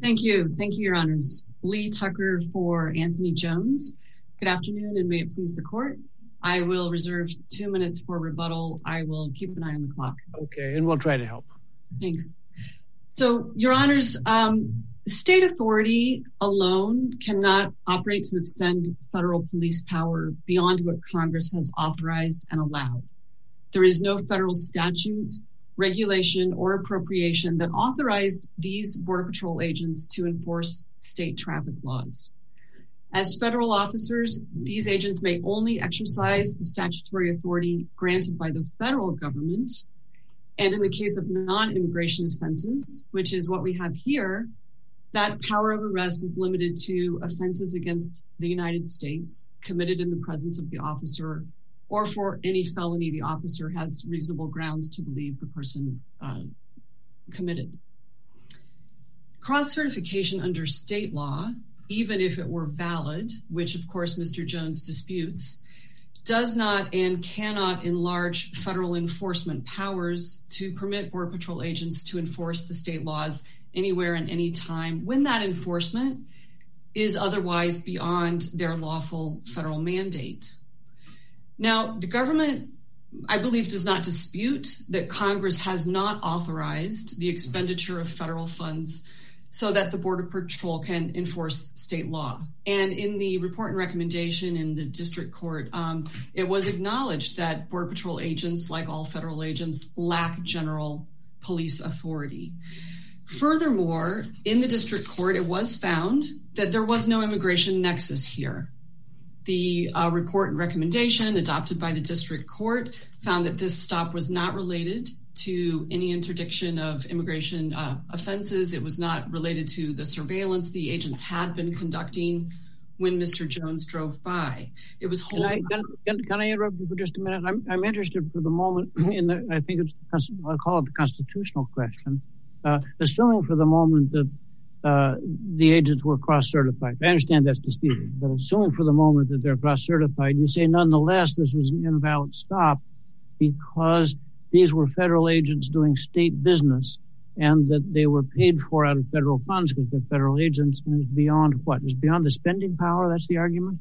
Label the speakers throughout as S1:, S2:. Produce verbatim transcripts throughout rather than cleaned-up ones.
S1: Thank you. Thank you, Your Honors. Lee Tucker for Anthony Jones. Good afternoon, and may it please the court. I will reserve two minutes for rebuttal. I will keep an eye on the clock.
S2: Okay, and we'll try to help.
S1: Thanks. So, Your Honors, um, state authority alone cannot operate to extend federal police power beyond what Congress has authorized and allowed. There is no federal statute, regulation, or appropriation that authorized these Border Patrol agents to enforce state traffic laws. As federal officers, these agents may only exercise the statutory authority granted by the federal government. And in the case of non-immigration offenses, which is what we have here, that power of arrest is limited to offenses against the United States committed in the presence of the officer, or for any felony the officer has reasonable grounds to believe the person uh, committed. Cross-certification under state law, even if it were valid, which of course Mister Jones disputes, does not and cannot enlarge federal enforcement powers to permit Border Patrol agents to enforce the state laws anywhere and any time when that enforcement is otherwise beyond their lawful federal mandate. Now, the government, I believe, does not dispute that Congress has not authorized the expenditure of federal funds so that the Border Patrol can enforce state law. And in the report and recommendation in the district court, um, it was acknowledged that Border Patrol agents, like all federal agents, lack general police authority. Furthermore, in the district court, it was found that there was no immigration nexus here. The uh, report and recommendation adopted by the district court found that this stop was not related to any interdiction of immigration uh, offenses. It was not related to the surveillance the agents had been conducting when Mister Jones drove by. It was holding.
S2: Can I, can, can I interrupt you for just a minute? I'm, I'm interested for the moment in the, I think it's, I'll call it the constitutional question. Uh, assuming for the moment that uh, the agents were cross-certified. I understand that's disputed, but assuming for the moment that they're cross-certified, you say nonetheless this was an invalid stop because these were federal agents doing state business and that they were paid for out of federal funds because they're federal agents, and it's beyond what? It's beyond the spending power? That's the argument?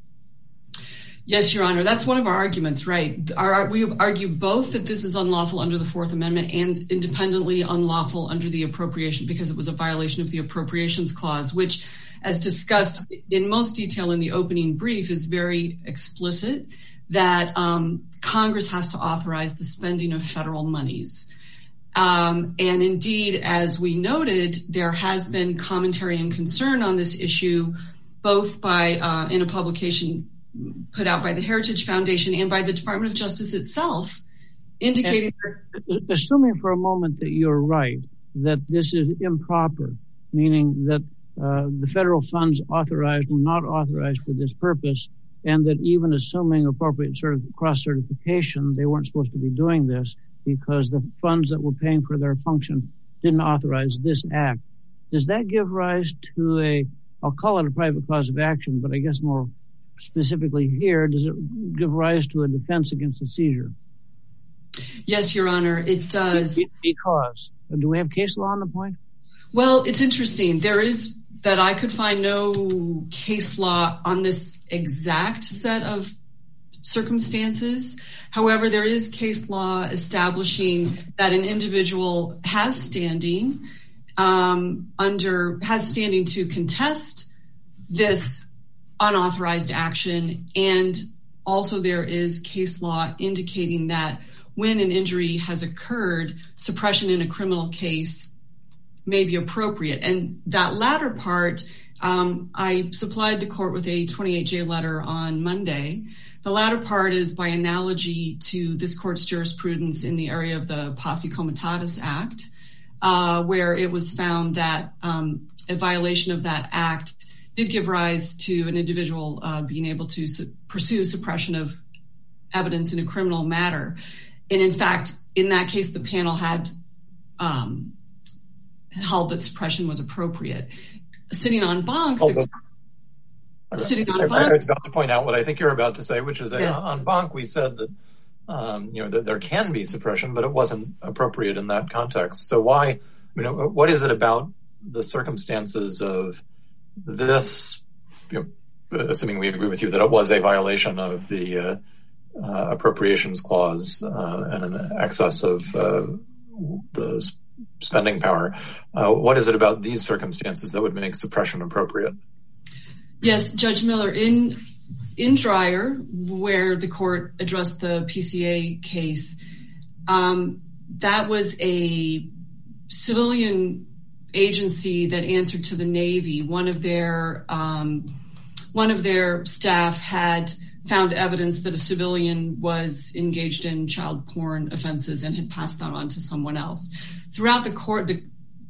S1: Yes, Your Honor. That's one of our arguments, right? Our, we argue both that this is unlawful under the Fourth Amendment and independently unlawful under the appropriation because it was a violation of the Appropriations Clause, which, as discussed in most detail in the opening brief, is very explicit that um, Congress has to authorize the spending of federal monies. Um, and indeed, as we noted, there has been commentary and concern on this issue, both by uh, in a publication put out by the Heritage Foundation and by the Department of Justice itself, indicating...
S2: And assuming for a moment that you're right, that this is improper, meaning that uh, the federal funds authorized were not authorized for this purpose, and that even assuming appropriate sort of cross-certification, they weren't supposed to be doing this because the funds that were paying for their function didn't authorize this act. Does that give rise to a, I'll call it a private cause of action, but I guess more specifically here, does it give rise to a defense against a seizure?
S1: Yes, Your Honor, it does.
S2: Because? Do we have case law on the point?
S1: Well, it's interesting. There is, that I could find no case law on this exact set of circumstances. However, there is case law establishing that an individual has standing um, under, has standing to contest this unauthorized action, and also there is case law indicating that when an injury has occurred, suppression in a criminal case may be appropriate. And that latter part, um, I supplied the court with a twenty-eight J letter on Monday. The latter part is by analogy to this court's jurisprudence in the area of the Posse Comitatus Act, uh, where it was found that um, a violation of that act did give rise to an individual uh, being able to su- pursue suppression of evidence in a criminal matter. And in fact, in that case, the panel had um, held that suppression was appropriate. Sitting on Bonk,
S3: oh,
S1: the, sitting on
S3: I,
S1: Bonk,
S3: I was about to point out what I think you're about to say, which is that
S1: yeah.
S3: on Bonk we said that um, you know that there can be suppression, but it wasn't appropriate in that context. So why, you know, what is it about the circumstances of this, you know, assuming we agree with you that it was a violation of the uh, uh, appropriations clause uh, and an excess of uh, the spending power, uh, what is it about these circumstances that would make suppression appropriate?
S1: Yes, Judge Miller, in in Dreyer, where the court addressed the P C A case, um, that was a civilian agency that answered to the Navy. One of their um, one of their staff had found evidence that a civilian was engaged in child porn offenses and had passed that on to someone else. Throughout the court, the,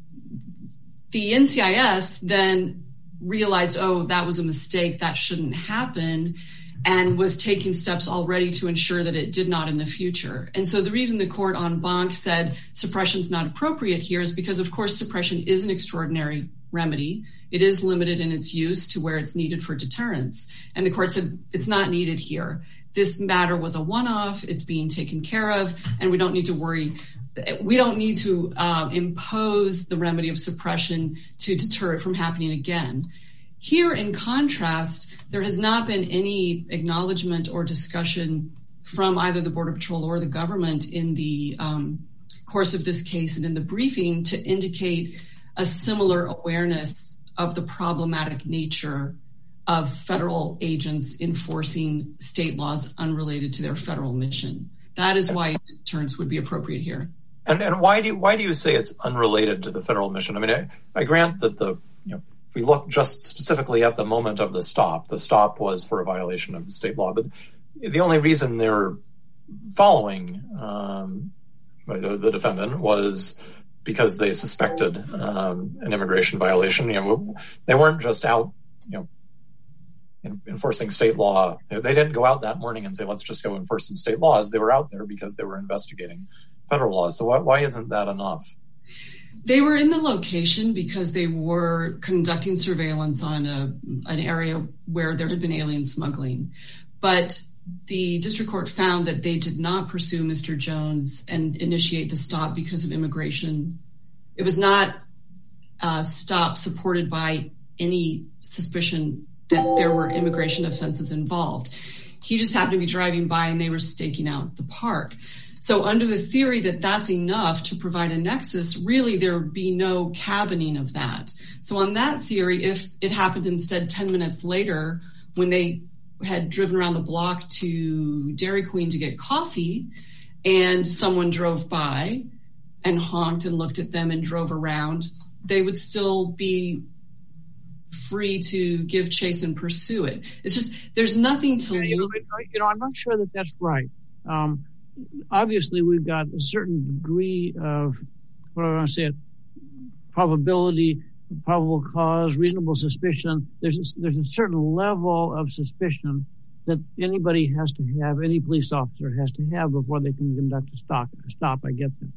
S1: the N C I S then realized, oh, that was a mistake, that shouldn't happen, and was taking steps already to ensure that it did not in the future. And so the reason the court en banc said suppression is not appropriate here is because, of course, suppression is an extraordinary remedy. It is limited in its use to where it's needed for deterrence. And the court said it's not needed here. This matter was a one-off, it's being taken care of, and we don't need to worry. We don't need to uh, impose the remedy of suppression to deter it from happening again. Here, in contrast, there has not been any acknowledgement or discussion from either the Border Patrol or the government in the um, course of this case and in the briefing to indicate a similar awareness of the problematic nature of federal agents enforcing state laws unrelated to their federal mission. That is why deterrence would be appropriate here.
S3: And and why do you, why do you say it's unrelated to the federal mission? I mean, I, I grant that the you know if we look just specifically at the moment of the stop, the stop was for a violation of state law, but the only reason they're following um, the defendant was because they suspected um, an immigration violation. You know, they weren't just out, you know, enforcing state law. They didn't go out that morning and say, let's just go enforce some state laws. They were out there because they were investigating federal laws. So why, why isn't that enough?
S1: They were in the location because they were conducting surveillance on a, an area where there had been alien smuggling. But the district court found that they did not pursue Mister Jones and initiate the stop because of immigration. It was not a stop supported by any suspicion that there were immigration offenses involved. He just happened to be driving by and they were staking out the park. So under the theory that that's enough to provide a nexus, really there would be no cabining of that. So on that theory, if it happened instead ten minutes later when they had driven around the block to Dairy Queen to get coffee and someone drove by and honked and looked at them and drove around, they would still be free to give chase and pursue it. It's just, there's nothing to...
S2: You know, you know I'm not sure that that's right. Um, obviously, we've got a certain degree of, what do I want to say, it, probability, probable cause, reasonable suspicion. There's a, there's a certain level of suspicion that anybody has to have, any police officer has to have before they can conduct a stop. A stop, I get that.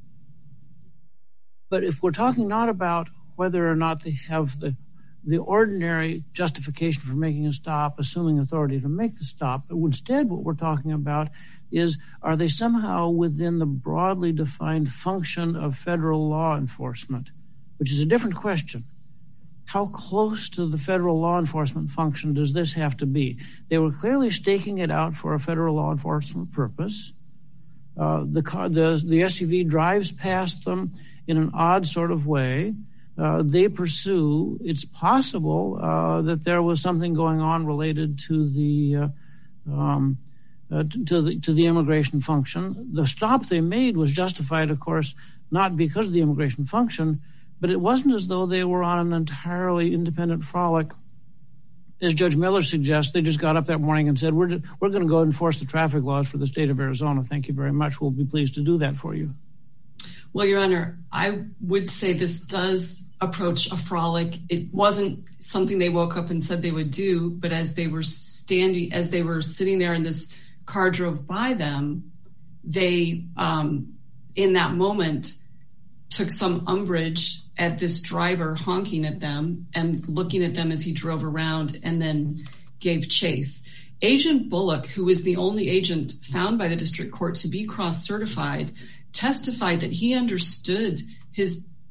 S2: But if we're talking not about whether or not they have the the ordinary justification for making a stop, assuming authority to make the stop, instead what we're talking about is, are they somehow within the broadly defined function of federal law enforcement, which is a different question. How close to the federal law enforcement function does this have to be? They were clearly staking it out for a federal law enforcement purpose. Uh, the car, the, the S U V drives past them in an odd sort of way. Uh, they pursue. It's possible uh, that there was something going on related to the uh, um, uh, to the to the immigration function. The stop they made was justified, of course, not because of the immigration function, but it wasn't as though they were on an entirely independent frolic. As Judge Miller suggests, they just got up that morning and said, "We're we're going to go enforce the traffic laws for the state of Arizona. Thank you very much. We'll be pleased to do that for you."
S1: Well, Your Honor, I would say this does approach a frolic. It wasn't something they woke up and said they would do, but as they were standing, as they were sitting there and this car drove by them, they, um, in that moment, took some umbrage at this driver honking at them and looking at them as he drove around and then gave chase. Agent Bullock, who is the only agent found by the district court to be cross-certified, testified that he understood his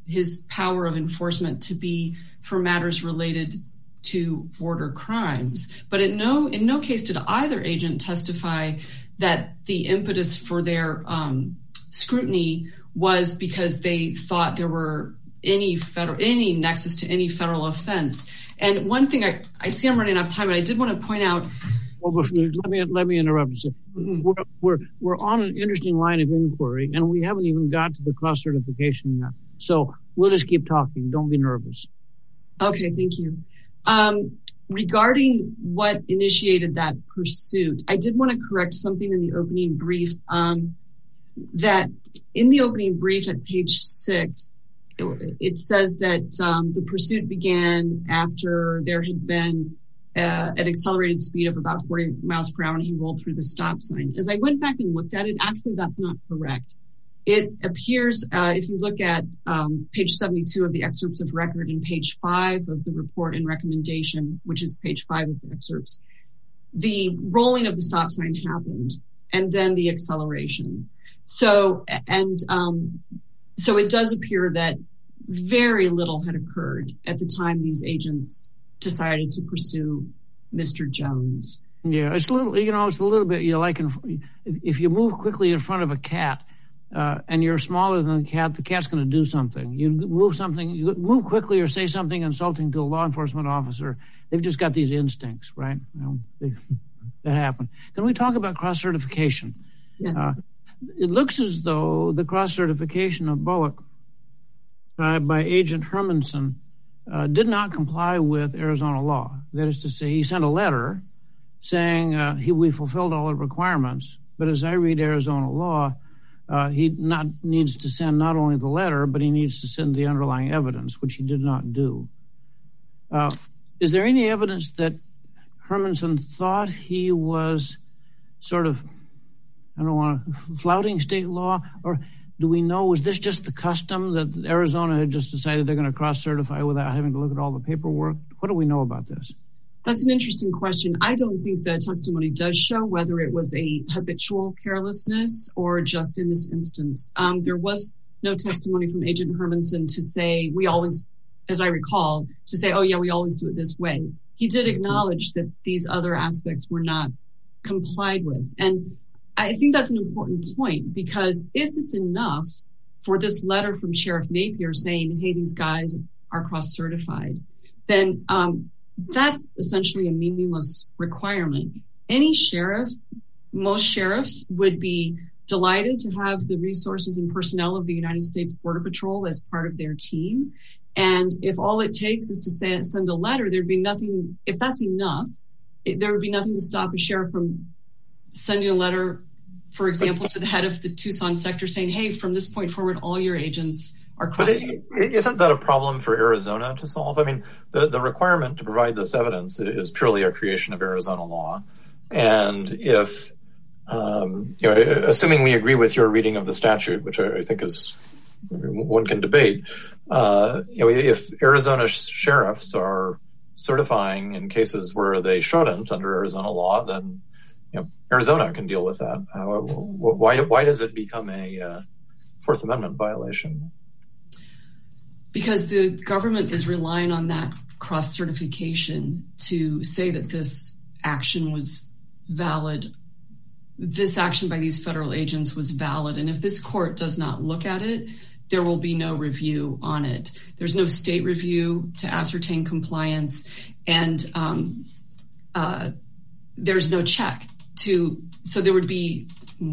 S1: his power of enforcement to be for matters related to border crimes. But in no in no case did either agent testify that the impetus for their um, scrutiny was because they thought there were any federal any nexus to any federal offense. And one thing I, I see I'm running out of time, but I did want to point out.
S2: Well, let me let me interrupt you. Mm-hmm. We're, we're we're on an interesting line of inquiry, and we haven't even got to the cross certification yet. So we'll just keep talking. Don't be nervous.
S1: Okay, thank you. Um, regarding what initiated that pursuit, I did want to correct something in the opening brief. Um, that in the opening brief at page six, it, it says that um, the pursuit began after there had been Uh, at accelerated speed of about forty miles per hour, and he rolled through the stop sign. As I went back and looked at it, actually that's not correct. It appears, uh, if you look at um, page seventy-two of the excerpts of record and page five of the report and recommendation, which is page five of the excerpts, the rolling of the stop sign happened and then the acceleration. So, and um, so it does appear that very little had occurred at the time these agents decided to pursue Mister Jones.
S2: Yeah, it's a little, you know, it's a little bit, you know, like in, if you move quickly in front of a cat uh, and you're smaller than the cat, the cat's going to do something. You move something, you move quickly or say something insulting to a law enforcement officer. They've just got these instincts, right? You know, they, that happened. Can we talk about cross certification?
S1: Yes.
S2: Uh, it looks as though the cross certification of Bullock uh, by Agent Hermanson Uh, did not comply with Arizona law. That is to say, he sent a letter saying uh, he we fulfilled all the requirements. But as I read Arizona law, uh, he not needs to send not only the letter, but he needs to send the underlying evidence, which he did not do. Uh, is there any evidence that Hermanson thought he was sort of, I don't want to, flouting state law? Or do we know, was this just the custom that Arizona had just decided they're going to cross-certify without having to look at all the paperwork? What do we know about this?
S1: That's an interesting question. I don't think the testimony does show whether it was a habitual carelessness or just in this instance. Um, there was no testimony from Agent Hermanson to say, we always, as I recall, to say, oh yeah, we always do it this way. He did acknowledge that these other aspects were not complied with. And I think that's an important point, because if it's enough for this letter from Sheriff Napier saying, hey, these guys are cross-certified, then um, that's essentially a meaningless requirement. Any sheriff, most sheriffs would be delighted to have the resources and personnel of the United States Border Patrol as part of their team. And if all it takes is to say, send a letter, there'd be nothing, if that's enough, it, there would be nothing to stop a sheriff from sending a letter, for example, to the head of the Tucson sector saying, hey, from this point forward, all your agents are cross.
S3: But isn't that a problem for Arizona to solve? I mean, the, the requirement to provide this evidence is purely a creation of Arizona law. And if, um, you know, assuming we agree with your reading of the statute, which I, I think is, one can debate, uh, you know, if Arizona sheriffs are certifying in cases where they shouldn't under Arizona law, then you know, Arizona can deal with that. Uh, why, why does it become a uh, Fourth Amendment violation?
S1: Because the government is relying on that cross-certification to say that this action was valid. This action by these federal agents was valid. And if this court does not look at it, there will be no review on it. There's no state review to ascertain compliance, and um, uh, there's no check to, so there would be,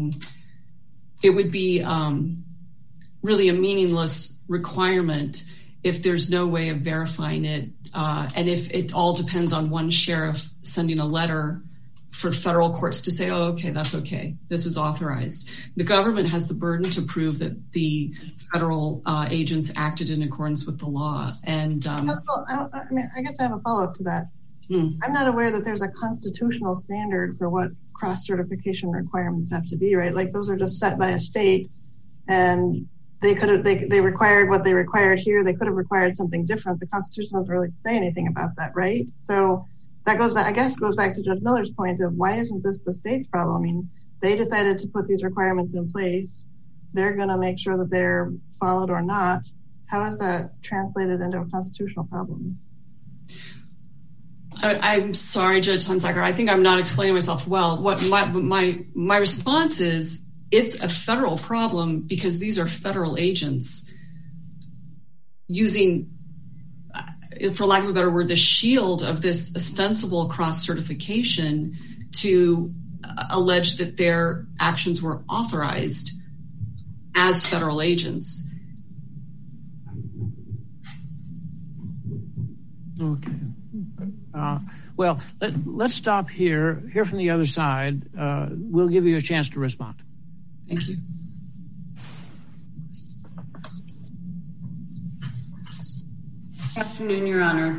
S1: it would be um, really a meaningless requirement if there's no way of verifying it. Uh, and if it all depends on one sheriff sending a letter for federal courts to say, oh, okay, that's okay, this is authorized. The government has the burden to prove that the federal uh, agents acted in accordance with the law. And um,
S4: I, I mean, I guess I have a follow-up to that. Hmm. I'm not aware that there's a constitutional standard for what cross-certification requirements have to be, right? Like those are just set by a state, and they could have, they, they required what they required here. They could have required something different. The Constitution doesn't really say anything about that, right? So that goes back, I guess, goes back to Judge Miller's point of why isn't this the state's problem? I mean, they decided to put these requirements in place. They're going to make sure that they're followed or not. how is that translated into a constitutional problem?
S1: I, I'm sorry, Judge Hunsaker. I think I'm not explaining myself well. What my my my response is, it's a federal problem because these are federal agents using, for lack of a better word, the shield of this ostensible cross-certification to uh, allege that their actions were authorized as federal agents.
S2: Okay. Uh, well, let, let's stop here, hear from the other side. Uh, we'll give you a chance to respond.
S1: Thank you.
S5: Good afternoon, Your Honors.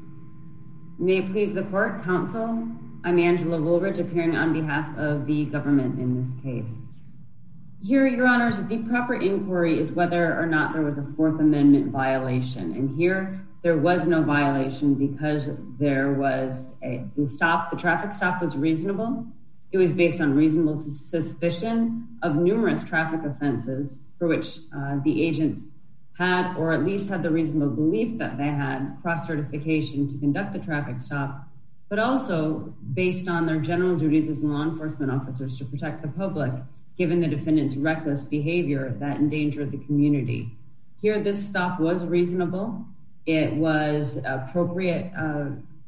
S5: May it please the court, counsel, I'm Angela Woolridge, appearing on behalf of the government in this case. Here, Your Honors, the proper inquiry is whether or not there was a Fourth Amendment violation. And here, there was no violation because there was a the stop, the traffic stop was reasonable. It was based on reasonable suspicion of numerous traffic offenses for which uh, the agents had, or at least had the reasonable belief that they had cross-certification to conduct the traffic stop, but also based on their general duties as law enforcement officers to protect the public, given the defendant's reckless behavior that endangered the community. Here, this stop was reasonable. It was appropriate, uh,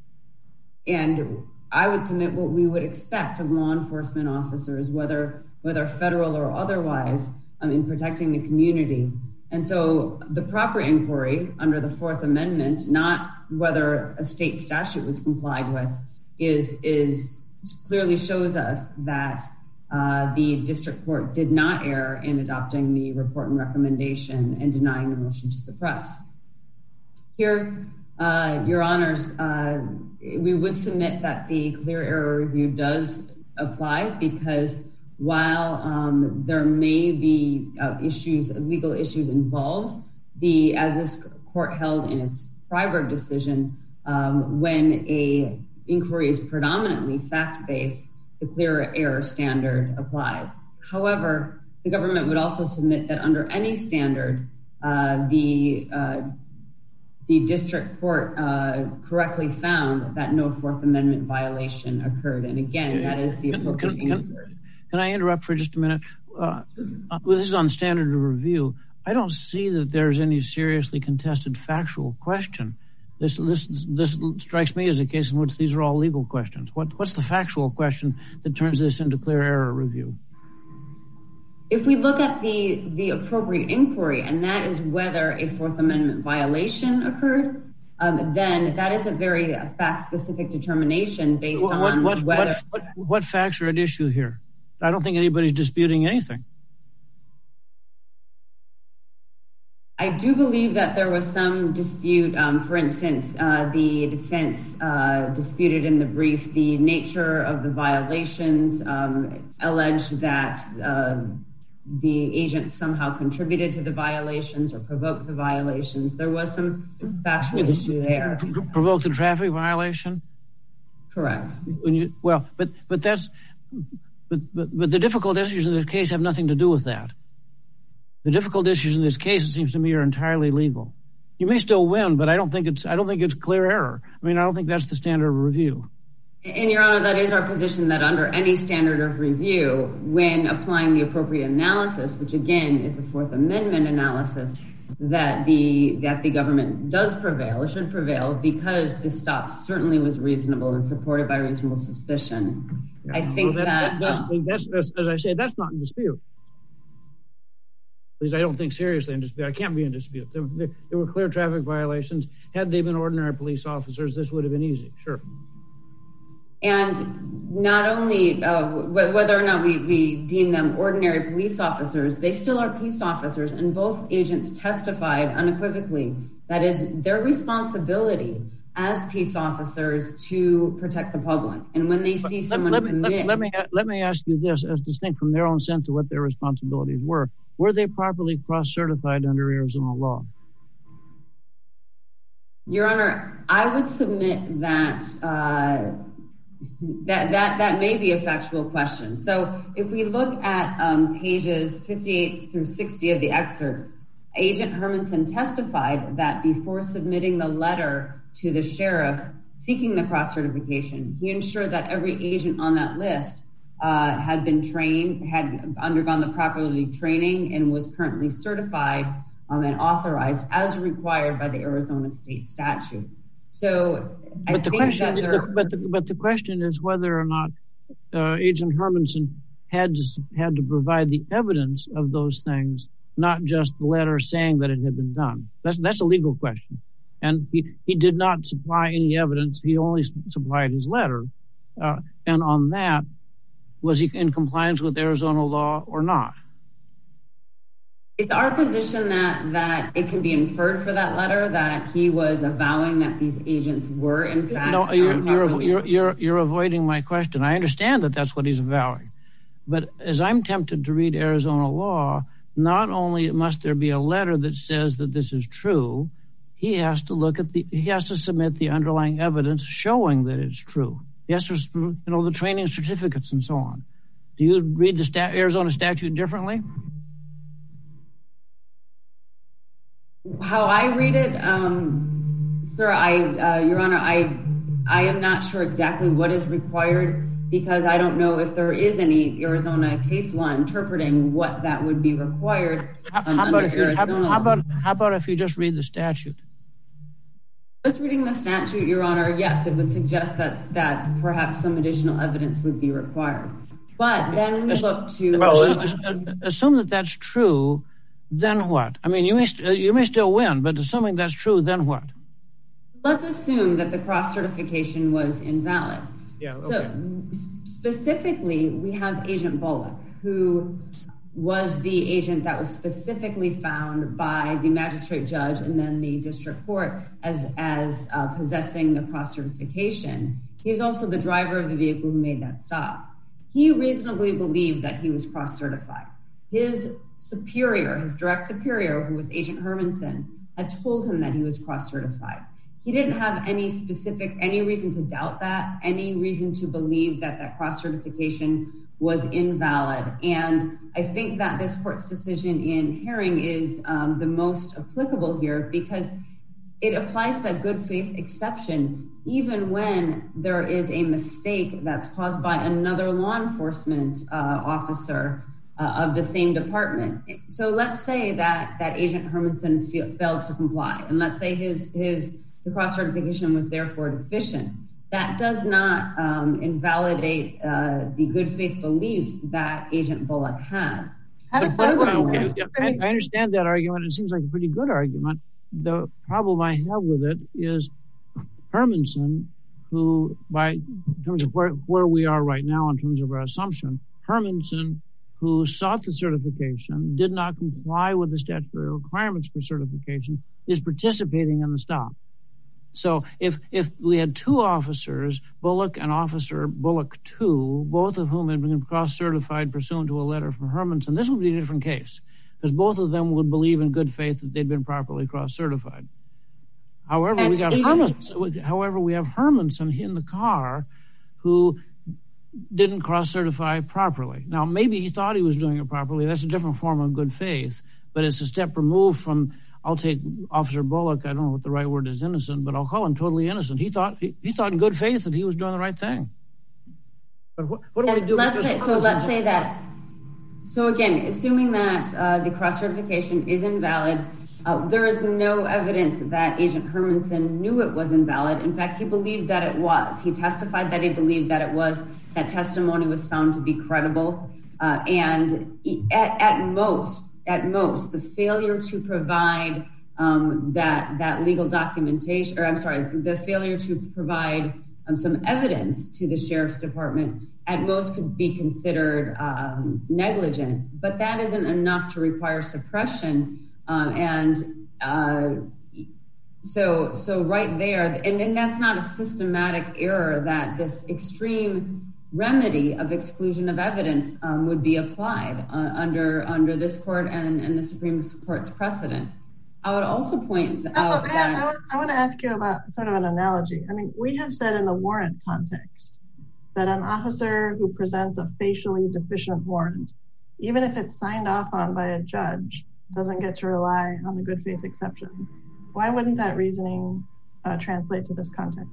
S5: and I would submit what we would expect of law enforcement officers, whether whether federal or otherwise, um, in protecting the community. And so the proper inquiry under the Fourth Amendment, not whether a state statute was complied with, is, is clearly shows us that uh, the district court did not err in adopting the report and recommendation and denying the motion to suppress. Here, uh, Your Honors, uh, we would submit that the clear error review does apply because while um, there may be uh, issues, legal issues involved, the as this court held in its Freiberg decision, um, when a inquiry is predominantly fact-based, the clear error standard applies. However, the government would also submit that under any standard, uh, the uh, the district court uh, correctly found that no Fourth Amendment violation occurred. And again, that is the appropriate
S2: can, can, can I interrupt for just a minute? Uh, this is on standard of review. I don't see that there's any seriously contested factual question. This this this strikes me as a case in which these are all legal questions. What what's the factual question that turns this into clear error review?
S5: If we look at the, the appropriate inquiry, and that is whether a Fourth Amendment violation occurred, um, then that is a very uh, fact-specific determination based
S2: what,
S5: on
S2: what,
S5: whether...
S2: What, what, what facts are at issue here? I don't think anybody's disputing anything.
S5: I do believe that there was some dispute. Um, for instance, uh, the defense uh, disputed in the brief the nature of the violations, um, alleged that uh, the agents somehow contributed to the violations or provoked the violations. There was some factual yeah, issue there.
S2: Provoked the traffic violation?
S5: Correct.
S2: When you, well, but but that's but, but but the difficult issues in this case have nothing to do with that. The difficult issues in this case, it seems to me, are entirely legal. You may still win, but I don't think it's I don't think it's clear error. I mean, I don't think that's the standard of review.
S5: And, Your Honor, that is our position, that under any standard of review, when applying the appropriate analysis, which again is the Fourth Amendment analysis, that the that the government does prevail, or should prevail, because the stop certainly was reasonable and supported by reasonable suspicion. Yeah, I think well, that, that,
S2: that's,
S5: um,
S2: that's, that's, as I say, that's not in dispute. At least I don't think seriously in dispute. I can't be in dispute. There, there, there were clear traffic violations. Had they been ordinary police officers, this would have been easy. Sure.
S5: And not only uh, whether or not we, we deem them ordinary police officers, they still are peace officers, and both agents testified unequivocally that is their responsibility as peace officers to protect the public. And when they see someone
S2: let, let,
S5: commit...
S2: Let, let, me, let me ask you this, as distinct from their own sense of what their responsibilities were. Were they properly cross-certified under Arizona law?
S5: Your Honor, I would submit that... Uh, That, that that may be a factual question. So if we look at um, pages fifty-eight through sixty of the excerpts, Agent Hermanson testified that before submitting the letter to the sheriff seeking the cross-certification, he ensured that every agent on that list uh, had been trained, had undergone the properly training, and was currently certified um, and authorized as required by the Arizona state statute. So I
S2: but the
S5: think
S2: question,
S5: that there,
S2: but, the, but the question is whether or not uh, Agent Hermanson had to, had to provide the evidence of those things, not just the letter saying that it had been done. That's that's a legal question. And he, he did not supply any evidence. He only supplied his letter. Uh, and on that, was he in compliance with Arizona law or not?
S5: It's our position that, that it can be inferred for that letter that he was avowing that these agents were, in fact...
S2: No, you're, you're, you're, you're, you're avoiding my question. I understand that that's what he's avowing. But as I'm tempted to read Arizona law, not only must there be a letter that says that this is true, he has to look at the, he has to submit the underlying evidence showing that it's true. He has to, you know, the training certificates and so on. Do you read the stat, Arizona statute differently?
S5: How I read it, um, sir, I, uh, Your Honor, I, I am not sure exactly what is required because I don't know if there is any Arizona case law interpreting what that would be required. Um,
S2: how, about if you, how, how about how about if you just read the statute?
S5: Just reading the statute, Your Honor, yes, it would suggest that that perhaps some additional evidence would be required. But then we look to
S2: well, assume, assume that that's true. Then what? I mean, you may st- you may still win, but assuming that's true, then what?
S5: Let's assume that the cross certification was invalid.
S2: Yeah. Okay.
S5: So specifically, we have Agent Bullock, who was the agent that was specifically found by the magistrate judge and then the district court as as uh, possessing the cross certification. He's also the driver of the vehicle who made that stop. He reasonably believed that he was cross certified. His superior, his direct superior, who was Agent Hermanson, had told him that he was cross certified. He didn't have any specific, any reason to doubt that, any reason to believe that that cross certification was invalid. And I think that this court's decision in Herring is um, the most applicable here because it applies that good faith exception even when there is a mistake that's caused by another law enforcement uh, officer uh, of the same department. So let's say that that Agent Hermanson fe- failed to comply, and let's say his his the cross certification was therefore deficient. That does not um, invalidate uh, the good faith belief that Agent Bullock had.
S2: How does that work? I, I understand that argument. It seems like a pretty good argument. The problem I have with it is Hermanson, who, by in terms of where, where we are right now in terms of our assumption, Hermanson, who sought the certification, did not comply with the statutory requirements for certification, is participating in the stop. So if if we had two officers, Bullock and Officer Bullock two, both of whom had been cross-certified pursuant to a letter from Hermanson, this would be a different case because both of them would believe in good faith that they'd been properly cross-certified. However, and we got Hermanson, however, we have Hermanson in the car who didn't cross-certify properly. Now, maybe he thought he was doing it properly. That's a different form of good faith, but it's a step removed from, I'll take Officer Bullock, I don't know what the right word is, innocent, but I'll call him totally innocent. He thought he, he thought in good faith that he was doing the right thing. But what, what do we do?
S5: Let's say, so let's say that, so again, assuming that uh, the cross-certification is invalid, uh, there is no evidence that Agent Hermanson knew it was invalid. In fact, he believed that it was. He testified that he believed that it was. That testimony was found to be credible. Uh, and at, at most, At most, the failure to provide um, that that legal documentation, or I'm sorry, the failure to provide um, some evidence to the Sheriff's Department, at most could be considered um, negligent. But that isn't enough to require suppression. Um, and uh, so, so right there, and then that's not a systematic error that this extreme remedy of exclusion of evidence um, would be applied uh, under under this court and, and the Supreme Court's precedent. I would also point out
S4: oh,
S5: that...
S4: I, I want to ask you about sort of an analogy. I mean, we have said in the warrant context that an officer who presents a facially deficient warrant, even if it's signed off on by a judge, doesn't get to rely on the good faith exception. Why wouldn't that reasoning uh, translate to this context?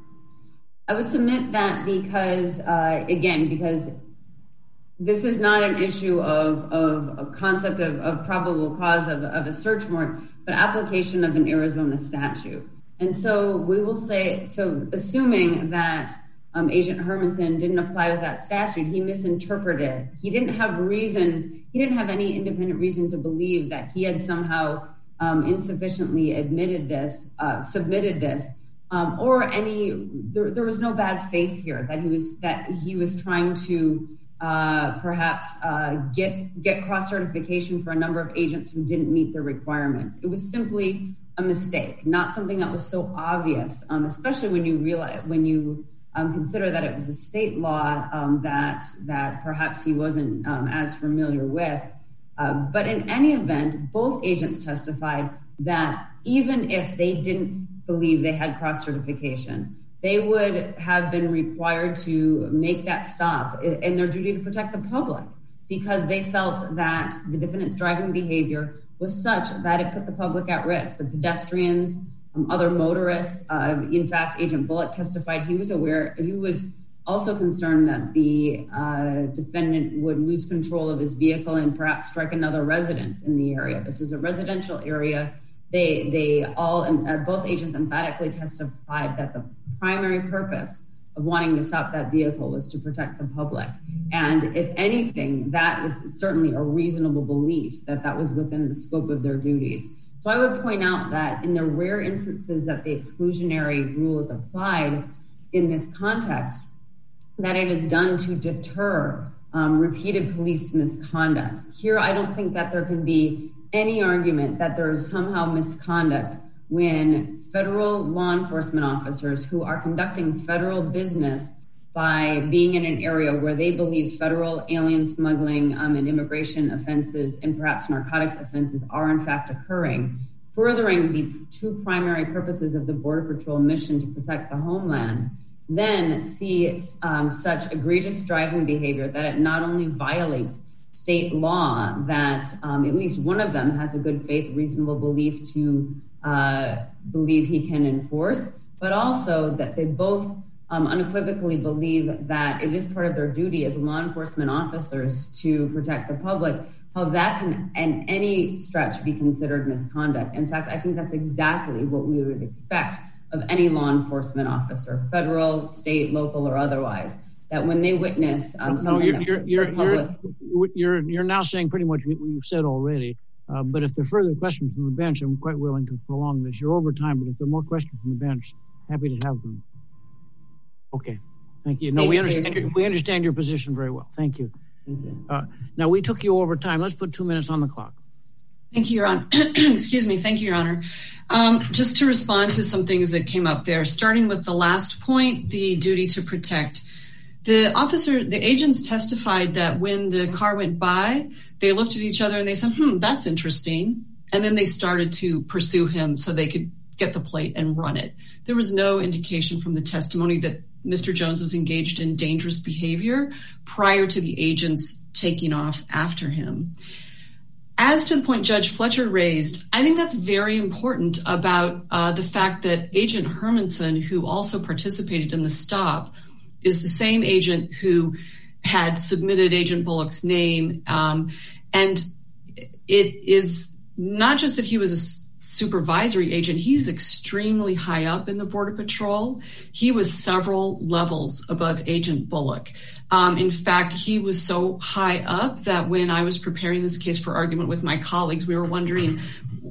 S5: I would submit that because, uh, again, because this is not an issue of, of a concept of, of probable cause of, of a search warrant, but application of an Arizona statute. And so we will say, so assuming that um, Agent Hermanson didn't apply with that statute, he misinterpreted it. He didn't have reason, he didn't have any independent reason to believe that he had somehow um, insufficiently admitted this, uh, submitted this. Um, or any, there, there was no bad faith here that he was that he was trying to uh, perhaps uh, get get cross certification for a number of agents who didn't meet the requirements. It was simply a mistake, not something that was so obvious, um, especially when you realize when you um, consider that it was a state law um, that that perhaps he wasn't um, as familiar with. Uh, but in any event, both agents testified that even if they didn't believe they had cross certification, they would have been required to make that stop in their duty to protect the public because they felt that the defendant's driving behavior was such that it put the public at risk. The pedestrians, um, other motorists. Uh, in fact, Agent Bullock testified he was aware, he was also concerned that the uh, defendant would lose control of his vehicle and perhaps strike another residence in the area. This was a residential area. They they all, uh, both agents emphatically testified that the primary purpose of wanting to stop that vehicle was to protect the public. And if anything, that was certainly a reasonable belief that that was within the scope of their duties. So I would point out that in the rare instances that the exclusionary rule is applied in this context, that it is done to deter um, repeated police misconduct. Here, I don't think that there can be any argument that there is somehow misconduct when federal law enforcement officers who are conducting federal business by being in an area where they believe federal alien smuggling um, and immigration offenses and perhaps narcotics offenses are in fact occurring, furthering the two primary purposes of the Border Patrol mission to protect the homeland, then see um, such egregious driving behavior that it not only violates state law, that um, at least one of them has a good faith, reasonable belief to uh, believe he can enforce, but also that they both um, unequivocally believe that it is part of their duty as law enforcement officers to protect the public, how that can in any stretch be considered misconduct. In fact, I think that's exactly what we would expect of any law enforcement officer, federal, state, local, or otherwise, that when they witness um,
S2: no,
S5: something
S2: you're,
S5: that
S2: you're, you're,
S5: public...
S2: you're, you're, you're now saying pretty much what you've said already, uh, but if there are further questions from the bench, I'm quite willing to prolong this. You're over time, but if there are more questions from the bench, happy to have them. Okay, thank you. No, thank we understand you. Your, we understand your position very well. Thank you.
S5: Thank you.
S2: Uh, now, we took you over time. Let's put two minutes on the clock.
S1: Thank you, Your Honor. Excuse me. Thank you, Your Honor. Um, just to respond to some things that came up there, starting with the last point, the duty to protect. The officer, the agents testified that when the car went by, they looked at each other and they said, hmm, that's interesting. And then they started to pursue him so they could get the plate and run it. There was no indication from the testimony that Mister Jones was engaged in dangerous behavior prior to the agents taking off after him. As to the point Judge Fletcher raised, I think that's very important about uh, the fact that Agent Hermanson, who also participated in the stop, is the same agent who had submitted Agent Bullock's name. Um, and it is not just that he was a supervisory agent, he's extremely high up in the Border Patrol. He was several levels above Agent Bullock. Um, in fact, he was so high up that when I was preparing this case for argument with my colleagues, we were wondering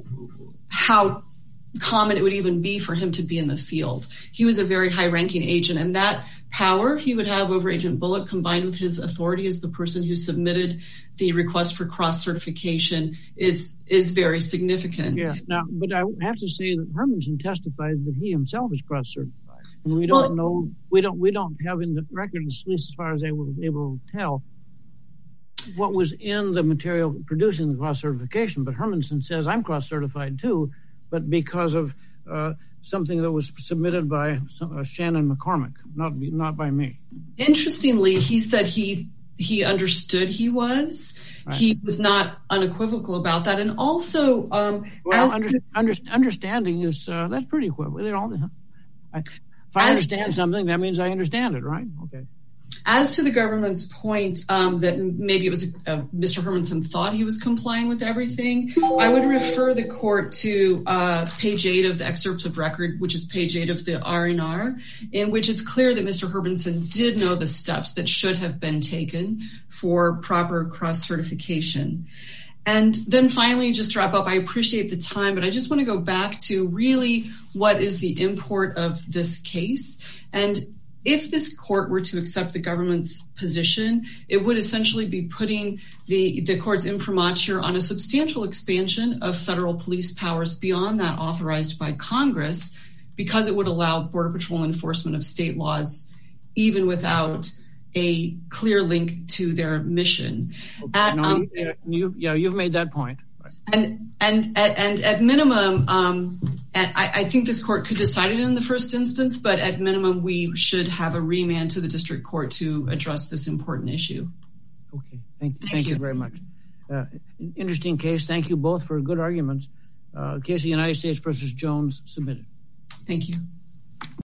S1: how common it would even be for him to be in the field. He was a very high-ranking agent, and that power he would have over Agent Bullock, combined with his authority as the person who submitted the request for cross-certification, is is very significant.
S2: Yeah. Now, but I have to say that Hermanson testified that he himself is cross-certified, and we don't well, know. We don't. We don't have in the record, at least as far as I was able to tell, what was in the material producing the cross-certification. But Hermanson says, I'm cross-certified too, but because of uh, something that was submitted by uh, Shannon McCormick, not not by me.
S1: Interestingly, he said he he understood he was,
S2: Right.
S1: He was not unequivocal about that. And also, um,
S2: well,
S1: as
S2: under, under, understanding is, uh, that's pretty equivocal. You know, I, if I understand something, that means I understand it, right? Okay.
S1: As to the government's point um, that maybe it was uh, Mister Hermanson thought he was complying with everything, I would refer the court to uh, page eight of the excerpts of record, which is page eight of the R N R, in which it's clear that Mister Hermanson did know the steps that should have been taken for proper cross-certification. And then finally, just to wrap up, I appreciate the time, but I just want to go back to really what is the import of this case. And if this court were to accept the government's position, it would essentially be putting the, the court's imprimatur on a substantial expansion of federal police powers beyond that authorized by Congress, because it would allow Border Patrol enforcement of state laws even without a clear link to their mission.
S2: Okay.
S1: At,
S2: no,
S1: um,
S2: you, you, yeah, you've made that point.
S1: And and and at minimum, um, and I, I think this court could decide it in the first instance, but at minimum, we should have a remand to the district court to address this important issue.
S2: Okay, thank,
S1: Thank
S2: thank you.
S1: you
S2: very much. Uh, interesting case. Thank you both for good arguments. Uh, case of United States versus Jones submitted.
S1: Thank you.